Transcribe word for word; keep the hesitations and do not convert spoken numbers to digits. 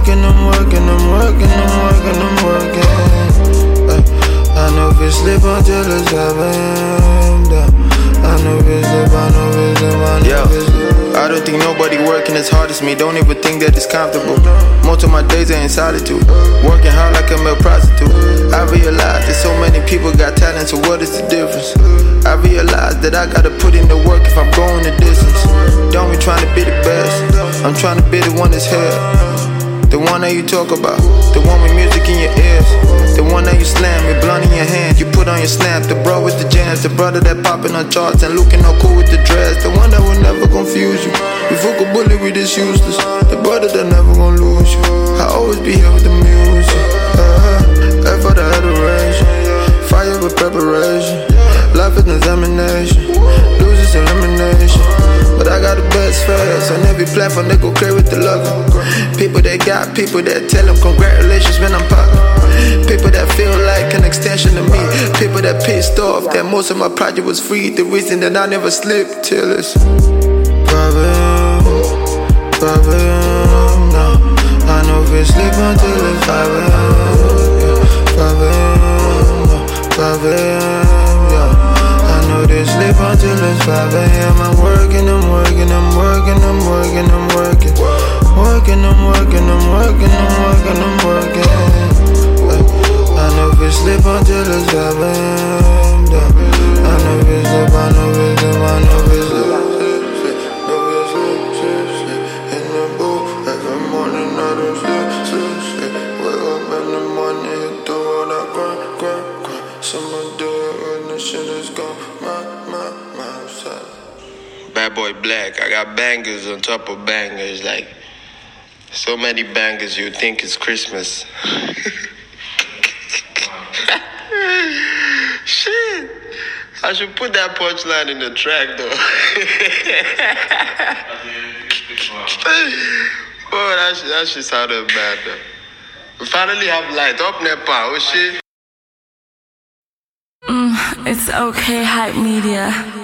working, I'm working, I'm working, I'm working, I'm working. Uh, I know if it's slip until it's five a m I know if it's slip, I know if it's slip, I know if it's slip. I don't think nobody working as hard as me. Don't even think that it's comfortable. Most of my days are in solitude, working hard like I'm a prostitute. I realize that so many people got talent, so what is the difference? I realize that I gotta put in the work if I'm going the distance. Don't be trying to be the best, I'm trying to be the one that's here. The one that you talk about, the one with music in your ears, the one that you slam with blunt in your hand, you put on your snap. The bro with the jams, the brother that popping on charts and looking all cool with the dress, the one that will never confuse you. You fuck a bullet with this useless, the brother that never gon' lose you. I always be here with the music, uh, F for the adoration, fire with preparation, life is an examination, losers elimination. But I got the best fast on every platform, they go crazy with the love. People that got people that tell them congratulations when I'm poppin'. People that feel like an extension of me. People that pissed off that most of my project was free. The reason that I never sleep till it's five a m, five a m, no. I know if it's sleep until it's five a m, five a m, no. five a m, yeah. I know they sleep until it's five a m I'm working, I'm working, I'm working, I'm working, I'm working. Working, I'm working, I'm working, I'm working, I'm working. I know if it's sleep until it's five a m I know if it's sleep, I know if it's sleep, I know if it's sleep. Know it's sleep, sleep, sleep. In the booth, every morning I don't sleep, sleep, sleep. Wake up in the morning, hit the road, I grind, grind, grind. Summer day when the shit is gone, my, my, my outside. Bad Boy Black, I got bangers on top of bangers, like so many bangers you think it's Christmas. Shit, I should put that punchline in the track though. Oh, that shit, that shit sounded bad though. We finally have light up Nepal, oh shit. Mm, it's okay, Hype Media.